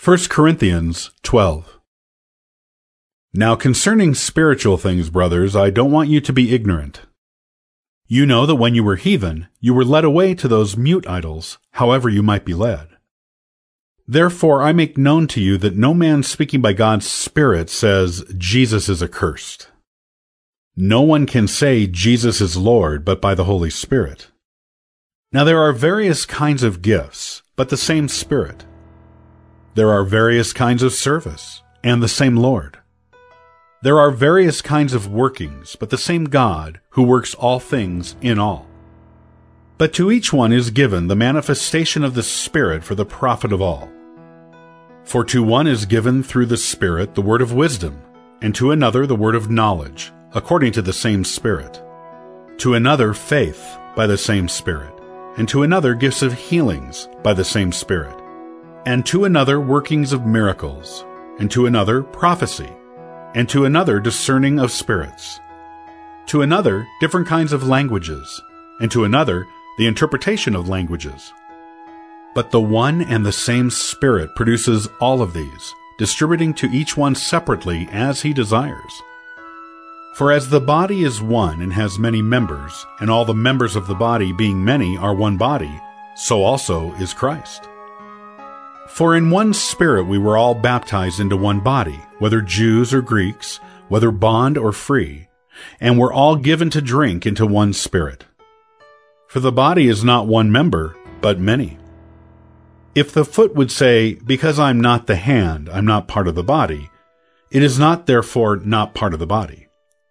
1 Corinthians 12. Now concerning spiritual things, brothers, I don't want you to be ignorant. You know that when you were heathen, you were led away to those mute idols, however you might be led. Therefore I make known to you that no man speaking by God's Spirit says, Jesus is accursed. No one can say Jesus is Lord but by the Holy Spirit. Now there are various kinds of gifts, but the same Spirit. There are various kinds of service, and the same Lord. There are various kinds of workings, but the same God, who works all things in all. But to each one is given the manifestation of the Spirit for the profit of all. For to one is given through the Spirit the word of wisdom, and to another the word of knowledge, according to the same Spirit. To another faith by the same Spirit, and to another gifts of healings by the same Spirit, and to another workings of miracles, and to another prophecy, and to another discerning of spirits, to another different kinds of languages, and to another the interpretation of languages. But the one and the same Spirit produces all of these, distributing to each one separately as he desires. For as the body is one and has many members, and all the members of the body being many are one body, so also is Christ. For in one Spirit we were all baptized into one body, whether Jews or Greeks, whether bond or free, and were all given to drink into one Spirit. For the body is not one member, but many. If the foot would say, because I'm not the hand, I'm not part of the body, it is not therefore not part of the body.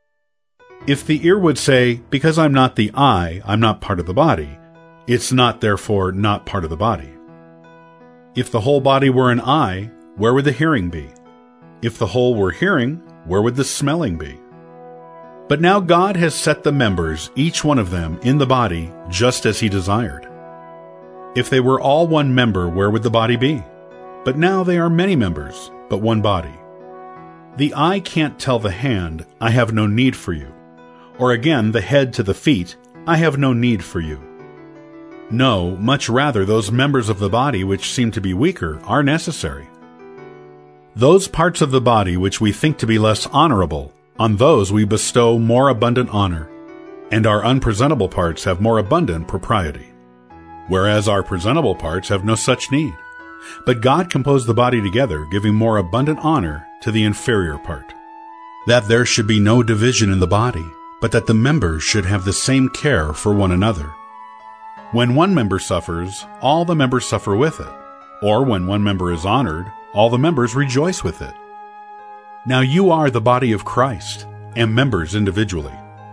If the ear would say, because I'm not the eye, I'm not part of the body, it's not therefore not part of the body. If the whole body were an eye, where would the hearing be? If the whole were hearing, where would the smelling be? But now God has set the members, each one of them, in the body, just as he desired. If they were all one member, where would the body be? But now they are many members, but one body. The eye can't tell the hand, I have no need for you. Or again, the head to the feet, I have no need for you. No, much rather those members of the body which seem to be weaker are necessary. Those parts of the body which we think to be less honorable, on those we bestow more abundant honor, and our unpresentable parts have more abundant propriety, whereas our presentable parts have no such need. But God composed the body together, giving more abundant honor to the inferior part, that there should be no division in the body, but that the members should have the same care for one another. When one member suffers, all the members suffer with it. Or when one member is honored, all the members rejoice with it. Now you are the body of Christ, and members individually.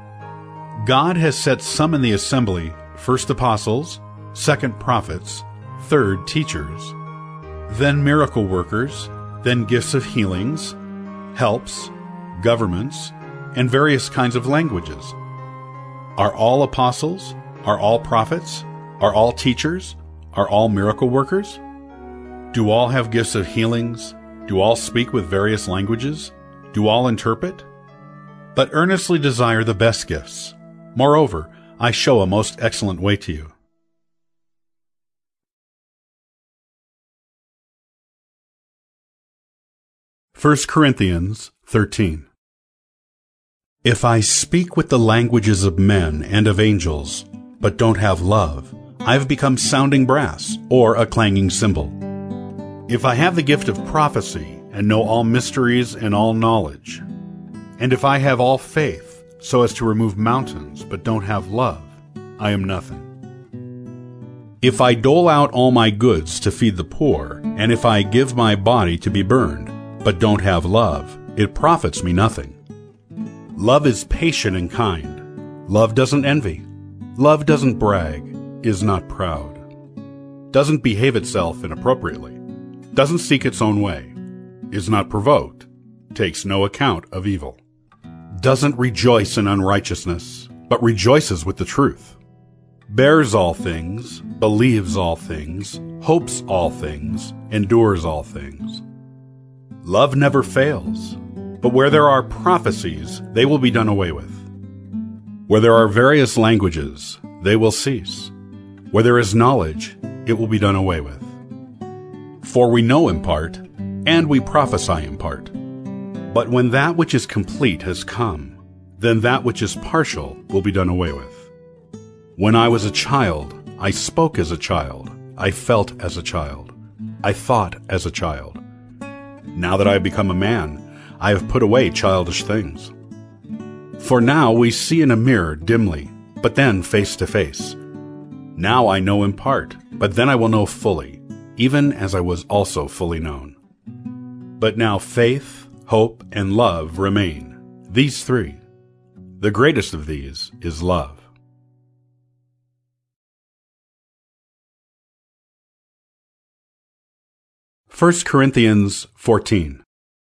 God has set some in the assembly, first apostles, second prophets, third teachers, then miracle workers, then gifts of healings, helps, governments, and various kinds of languages. Are all apostles? Are all prophets? Are all teachers? Are all miracle workers? Do all have gifts of healings? Do all speak with various languages? Do all interpret? But earnestly desire the best gifts. Moreover, I show a most excellent way to you. First Corinthians 13. If I speak with the languages of men and of angels, but don't have love, I've become sounding brass or a clanging cymbal. If I have the gift of prophecy and know all mysteries and all knowledge, and if I have all faith so as to remove mountains but don't have love, I am nothing. If I dole out all my goods to feed the poor, and if I give my body to be burned but don't have love, it profits me nothing. Love is patient and kind. Love doesn't envy. Love doesn't brag, is not proud, doesn't behave itself inappropriately, doesn't seek its own way, is not provoked, takes no account of evil, doesn't rejoice in unrighteousness, but rejoices with the truth, bears all things, believes all things, hopes all things, endures all things. Love never fails, but where there are prophecies, they will be done away with. Where there are various languages, they will cease. Where there is knowledge, it will be done away with. For we know in part, and we prophesy in part. But when that which is complete has come, then that which is partial will be done away with. When I was a child, I spoke as a child, I felt as a child, I thought as a child. Now that I have become a man, I have put away childish things. For now we see in a mirror dimly, but then face to face. Now I know in part, but then I will know fully, even as I was also fully known. But now faith, hope, and love remain, these three. The greatest of these is love. First Corinthians 14.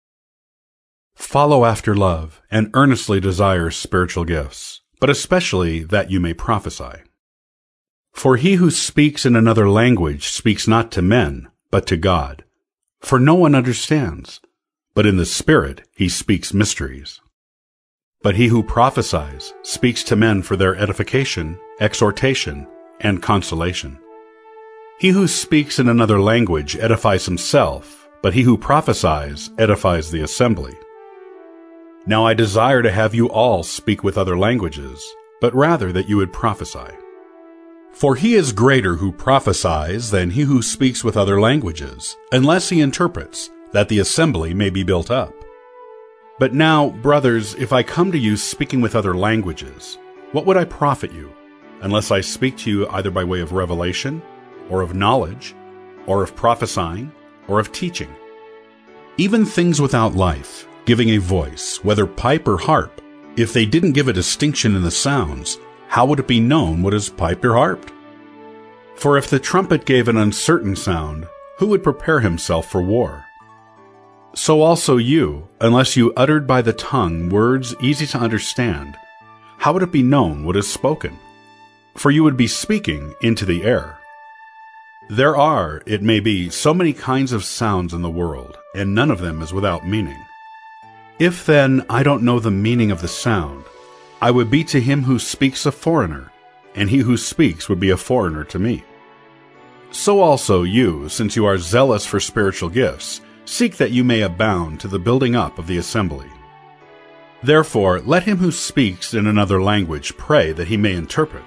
Follow after love, and earnestly desire spiritual gifts, but especially that you may prophesy. For he who speaks in another language speaks not to men, but to God. For no one understands, but in the Spirit he speaks mysteries. But he who prophesies speaks to men for their edification, exhortation, and consolation. He who speaks in another language edifies himself, but he who prophesies edifies the assembly. Now I desire to have you all speak with other languages, but rather that you would prophesy. For he is greater who prophesies than he who speaks with other languages, unless he interprets, that the assembly may be built up. But now, brothers, if I come to you speaking with other languages, what would I profit you, unless I speak to you either by way of revelation, or of knowledge, or of prophesying, or of teaching? Even things without life, giving a voice, whether pipe or harp, if they didn't give a distinction in the sounds, how would it be known what is piped or harped? For if the trumpet gave an uncertain sound, who would prepare himself for war? So also you, unless you uttered by the tongue words easy to understand, how would it be known what is spoken? For you would be speaking into the air. There are, it may be, so many kinds of sounds in the world, and none of them is without meaning. If then I don't know the meaning of the sound, I would be to him who speaks a foreigner, and he who speaks would be a foreigner to me. So also you, since you are zealous for spiritual gifts, seek that you may abound to the building up of the assembly. Therefore, let him who speaks in another language pray that he may interpret.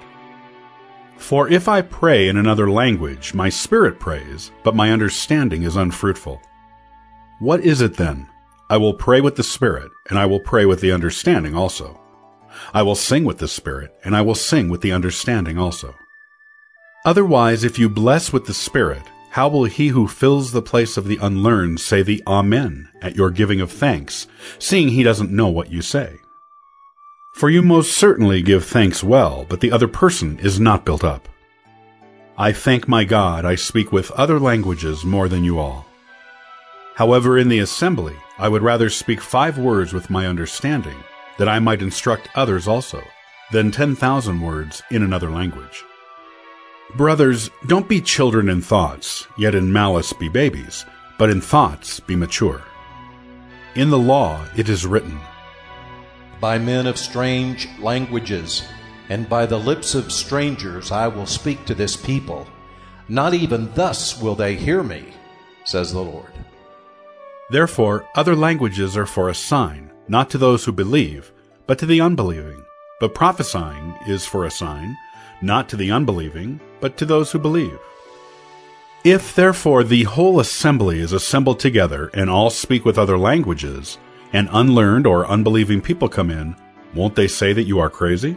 For if I pray in another language, my spirit prays, but my understanding is unfruitful. What is it then? I will pray with the Spirit, and I will pray with the understanding also. I will sing with the Spirit, and I will sing with the understanding also. Otherwise, if you bless with the Spirit, how will he who fills the place of the unlearned say the Amen at your giving of thanks, seeing he doesn't know what you say? For you most certainly give thanks well, but the other person is not built up. I thank my God I speak with other languages more than you all. However, in the assembly, I would rather speak 5 words with my understanding, that I might instruct others also, than 10,000 words in another language. Brothers, don't be children in thoughts, yet in malice be babies, but in thoughts be mature. In the law it is written, By men of strange languages, and by the lips of strangers I will speak to this people. Not even thus will they hear me, says the Lord. Therefore, other languages are for a sign, not to those who believe, but to the unbelieving. But prophesying is for a sign, not to the unbelieving, but to those who believe. If, therefore, the whole assembly is assembled together, and all speak with other languages, and unlearned or unbelieving people come in, won't they say that you are crazy?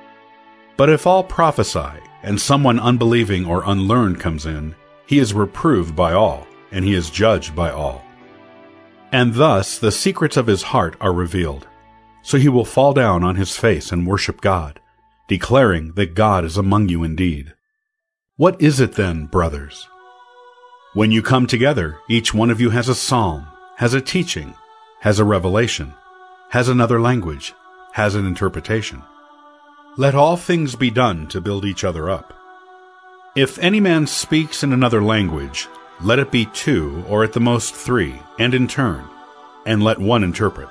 But if all prophesy, and someone unbelieving or unlearned comes in, he is reproved by all, and he is judged by all. And thus the secrets of his heart are revealed. So he will fall down on his face and worship God, declaring that God is among you indeed. What is it then, brothers? When you come together, each one of you has a psalm, has a teaching, has a revelation, has another language, has an interpretation. Let all things be done to build each other up. If any man speaks in another language, let it be 2 or at the most 3, and in turn, and let one interpret.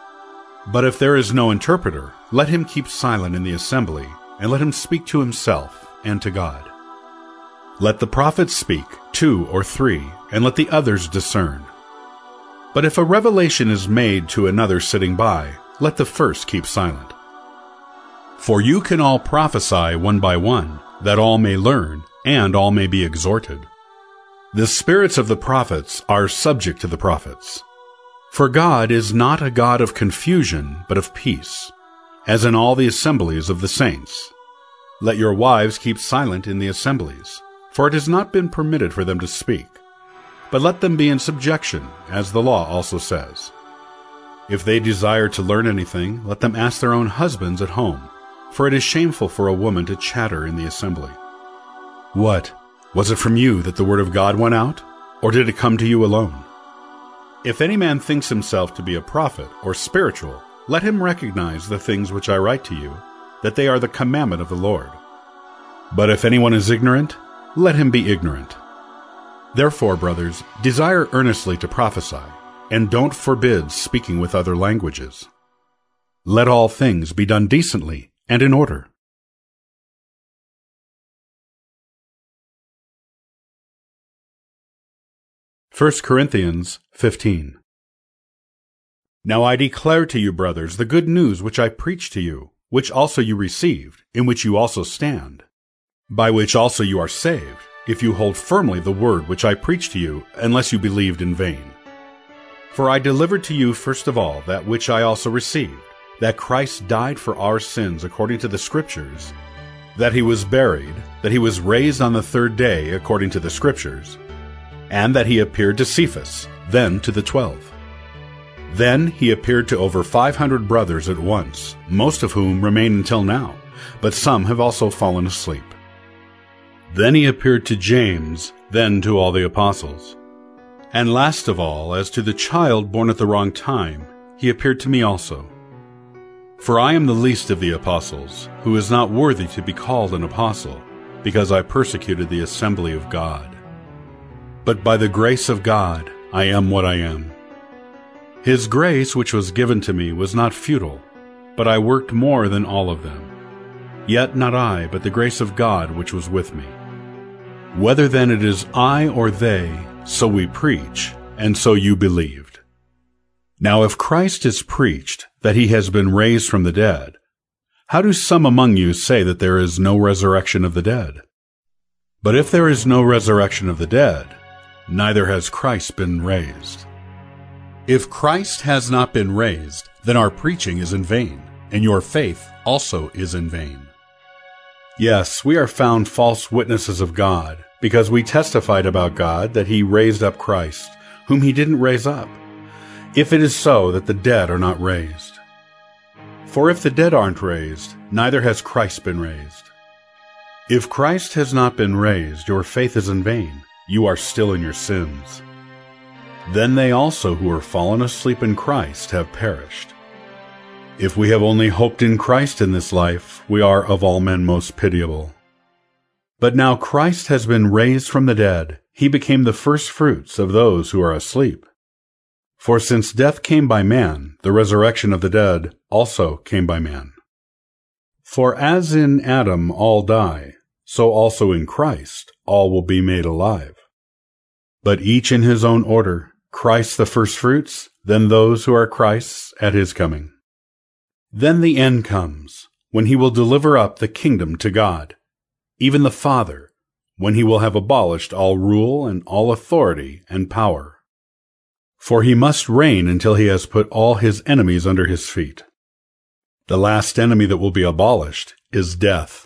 But if there is no interpreter, let him keep silent in the assembly, and let him speak to himself and to God. Let the prophets speak, 2 or 3, and let the others discern. But if a revelation is made to another sitting by, let the first keep silent. For you can all prophesy one by one, that all may learn, and all may be exhorted. The spirits of the prophets are subject to the prophets. For God is not a God of confusion, but of peace, as in all the assemblies of the saints. Let your wives keep silent in the assemblies, for it has not been permitted for them to speak. But let them be in subjection, as the law also says. If they desire to learn anything, let them ask their own husbands at home, for it is shameful for a woman to chatter in the assembly. What? Was it from you that the word of God went out, or did it come to you alone? If any man thinks himself to be a prophet or spiritual, let him recognize the things which I write to you, that they are the commandment of the Lord. But if anyone is ignorant, let him be ignorant. Therefore, brothers, desire earnestly to prophesy, and don't forbid speaking with other languages. Let all things be done decently and in order. 1 Corinthians 15. Now I declare to you, brothers, the good news which I preached to you, which also you received, in which you also stand, by which also you are saved, if you hold firmly the word which I preached to you, unless you believed in vain. For I delivered to you first of all that which I also received, that Christ died for our sins according to the Scriptures, that he was buried, that he was raised on the third day according to the Scriptures, and that he appeared to Cephas, then to the 12. Then he appeared to over 500 brothers at once, most of whom remain until now, but some have also fallen asleep. Then he appeared to James, then to all the apostles. And last of all, as to the child born at the wrong time, he appeared to me also. For I am the least of the apostles, who is not worthy to be called an apostle, because I persecuted the assembly of God. But by the grace of God I am what I am. His grace which was given to me was not futile, but I worked more than all of them. Yet not I, but the grace of God which was with me. Whether then it is I or they, so we preach, and so you believed. Now if Christ is preached that he has been raised from the dead, how do some among you say that there is no resurrection of the dead? But if there is no resurrection of the dead, neither has Christ been raised. If Christ has not been raised, then our preaching is in vain, and your faith also is in vain. Yes, we are found false witnesses of God, because we testified about God that he raised up Christ, whom he didn't raise up, if it is so that the dead are not raised. For if the dead aren't raised, neither has Christ been raised. If Christ has not been raised, your faith is in vain. You are still in your sins. Then they also who are fallen asleep in Christ have perished. If we have only hoped in Christ in this life, we are of all men most pitiable. But now Christ has been raised from the dead, he became the firstfruits of those who are asleep. For since death came by man, the resurrection of the dead also came by man. For as in Adam all die, so also in Christ all will be made alive. But each in his own order, Christ the firstfruits, then those who are Christ's at his coming. Then the end comes, when he will deliver up the kingdom to God, even the Father, when he will have abolished all rule and all authority and power. For he must reign until he has put all his enemies under his feet. The last enemy that will be abolished is death.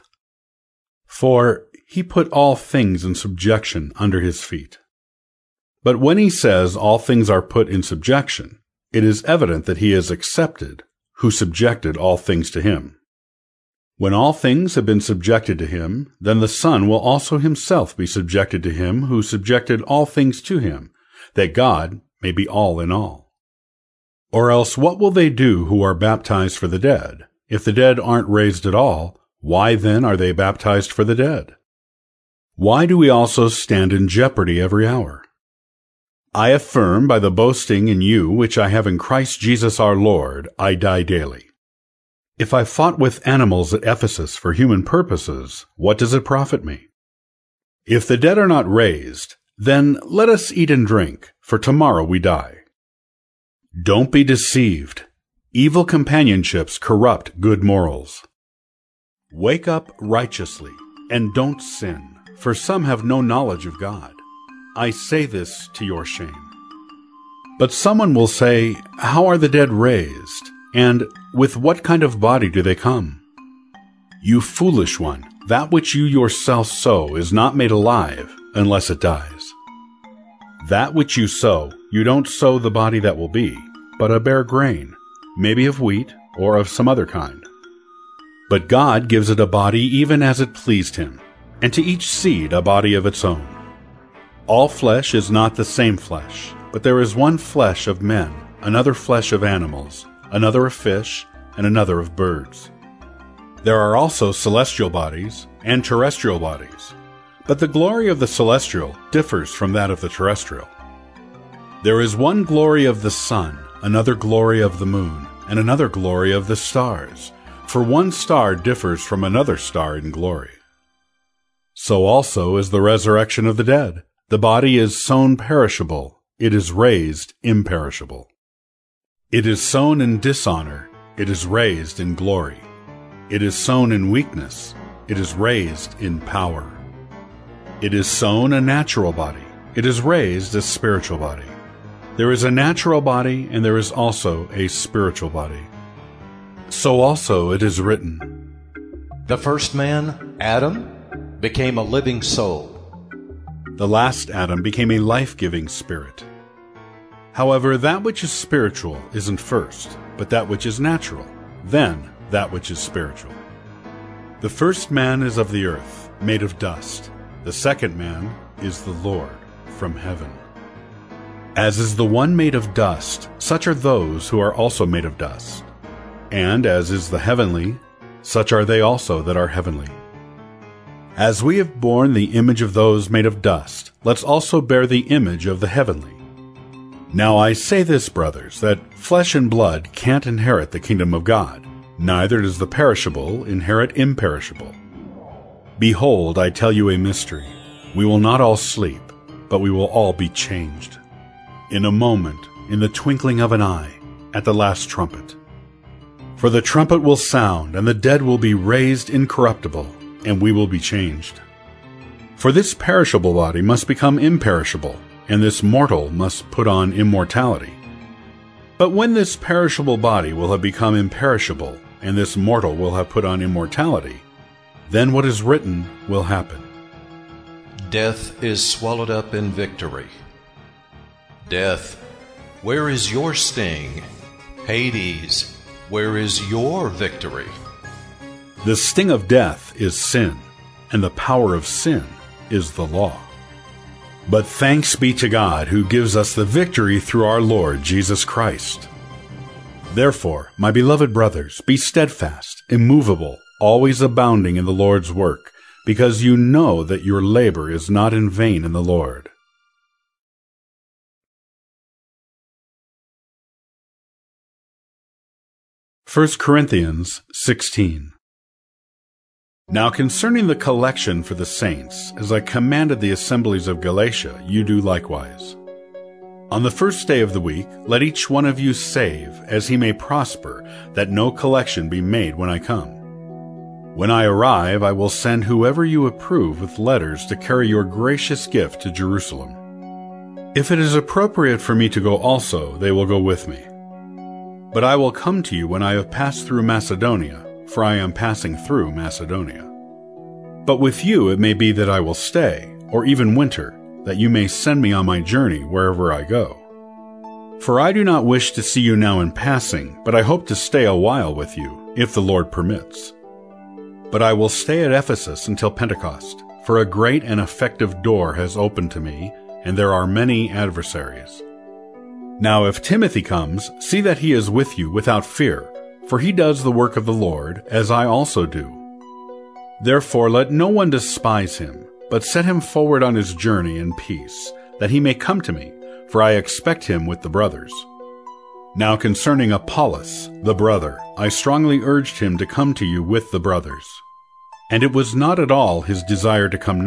For he put all things in subjection under his feet. But when he says all things are put in subjection, it is evident that he is accepted, who subjected all things to him. When all things have been subjected to him, then the Son will also himself be subjected to him who subjected all things to him, that God may be all in all. Or else what will they do who are baptized for the dead? If the dead aren't raised at all, why then are they baptized for the dead? Why do we also stand in jeopardy every hour? I affirm by the boasting in you which I have in Christ Jesus our Lord, I die daily. If I fought with animals at Ephesus for human purposes, what does it profit me? If the dead are not raised, then let us eat and drink, for tomorrow we die. Don't be deceived. Evil companionships corrupt good morals. Wake up righteously, and don't sin, for some have no knowledge of God. I say this to your shame. But someone will say, how are the dead raised? And with what kind of body do they come? You foolish one, that which you yourself sow is not made alive unless it dies. That which you sow, you don't sow the body that will be, but a bare grain, maybe of wheat or of some other kind. But God gives it a body even as it pleased him, and to each seed a body of its own. All flesh is not the same flesh, but there is one flesh of men, another flesh of animals, another of fish, and another of birds. There are also celestial bodies and terrestrial bodies, but the glory of the celestial differs from that of the terrestrial. There is one glory of the sun, another glory of the moon, and another glory of the stars, for one star differs from another star in glory. So also is the resurrection of the dead. The body is sown perishable, it is raised imperishable. It is sown in dishonor, it is raised in glory. It is sown in weakness, it is raised in power. It is sown a natural body, it is raised a spiritual body. There is a natural body, and there is also a spiritual body. So also it is written, The first man, Adam, became a living soul. the last Adam became a life-giving spirit. However, that which is spiritual isn't first, but that which is natural, then that which is spiritual. The first man is of the earth, made of dust. The second man is the Lord, from heaven. As is the one made of dust, such are those who are also made of dust. And as is the heavenly, such are they also that are heavenly. As we have borne the image of those made of dust, let's also bear the image of the heavenly. Now I say this, brothers, that flesh and blood can't inherit the kingdom of God, neither does the perishable inherit imperishable. Behold, I tell you a mystery. We will not all sleep, but we will all be changed. In a moment, in the twinkling of an eye, at the last trumpet. For the trumpet will sound, and the dead will be raised incorruptible, and we will be changed. For this perishable body must become imperishable, and this mortal must put on immortality. But when this perishable body will have become imperishable, and this mortal will have put on immortality, then what is written will happen. Death is swallowed up in victory. Death, where is your sting? Hades, where is your victory? The sting of death is sin, and the power of sin is the law. But thanks be to God who gives us the victory through our Lord Jesus Christ. Therefore, my beloved brothers, be steadfast, immovable, always abounding in the Lord's work, because you know that your labor is not in vain in the Lord. First Corinthians 16. Now concerning the collection for the saints, as I commanded the assemblies of Galatia, you do likewise. On the first day of the week, let each one of you save, as he may prosper, that no collection be made when I come. When I arrive, I will send whoever you approve with letters to carry your gracious gift to Jerusalem. If it is appropriate for me to go also, they will go with me. But I will come to you when I have passed through Macedonia, for I am passing through Macedonia. But with you it may be that I will stay, or even winter, that you may send me on my journey wherever I go. For I do not wish to see you now in passing, but I hope to stay a while with you, if the Lord permits. But I will stay at Ephesus until Pentecost, for a great and effective door has opened to me, and there are many adversaries. Now if Timothy comes, see that he is with you without fear, for he does the work of the Lord, as I also do. Therefore let no one despise him, but set him forward on his journey in peace, that he may come to me, for I expect him with the brothers. Now concerning Apollos, the brother, I strongly urged him to come to you with the brothers. And it was not at all his desire to come now,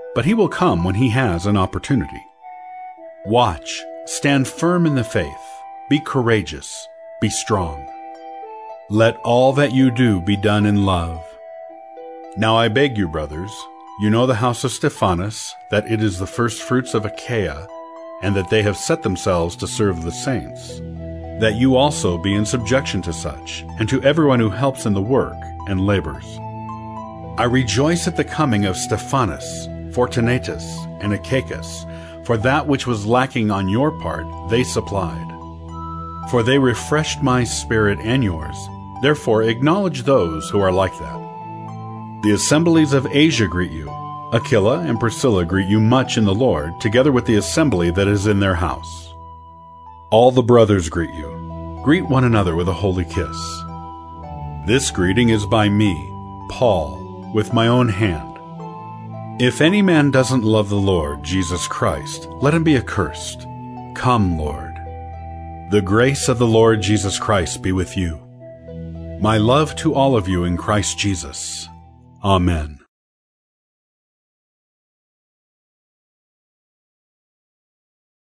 but he will come when he has an opportunity. Watch, stand firm in the faith, be courageous, be strong. Let all that you do be done in love. Now I beg you, brothers, you know the house of Stephanas, that it is the firstfruits of Achaia, and that they have set themselves to serve the saints, that you also be in subjection to such, and to everyone who helps in the work and labors. I rejoice at the coming of Stephanas, Fortunatus, and Achaicus, for that which was lacking on your part they supplied. For they refreshed my spirit and yours, therefore acknowledge those who are like that. The assemblies of Asia greet you. Aquila and Priscilla greet you much in the Lord, together with the assembly that is in their house. All the brothers greet you. Greet one another with a holy kiss. This greeting is by me, Paul, with my own hand. If any man doesn't love the Lord Jesus Christ, let him be accursed. Come, Lord. The grace of the Lord Jesus Christ be with you. My love to all of you in Christ Jesus. Amen.